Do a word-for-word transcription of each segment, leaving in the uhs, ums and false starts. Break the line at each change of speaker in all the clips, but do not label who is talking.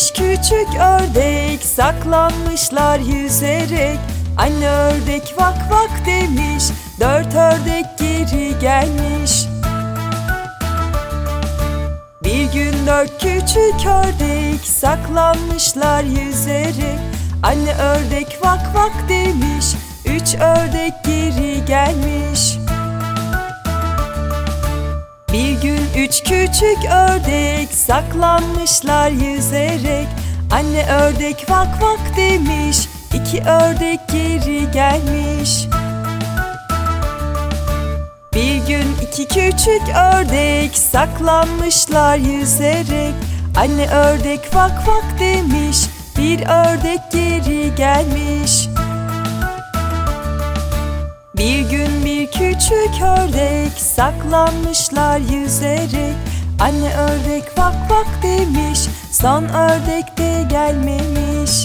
Beş küçük ördek saklanmışlar yüzerek. Anne ördek vak vak demiş, dört ördek geri gelmiş. Bir gün dört küçük ördek saklanmışlar yüzerek. Anne ördek vak vak demiş, üç ördek geri gelmiş. Bir gün üç küçük ördek saklanmışlar yüzerek. Anne ördek vak vak demiş, iki ördek geri gelmiş. Bir gün iki küçük ördek saklanmışlar yüzerek. Anne ördek vak vak demiş, bir ördek geri gelmiş. Bir gün bir küçük ördek saklanmışlar yüzerek. Anne ördek vak vak demiş, son ördek de gelmemiş.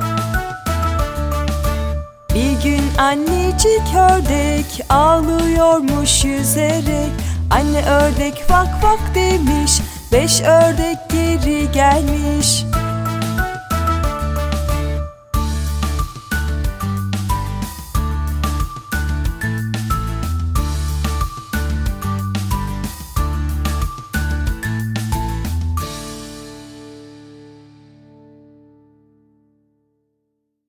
Bir gün annecik ördek ağlıyormuş yüzerek. Anne ördek vak vak demiş, beş ördek geri gelmiş.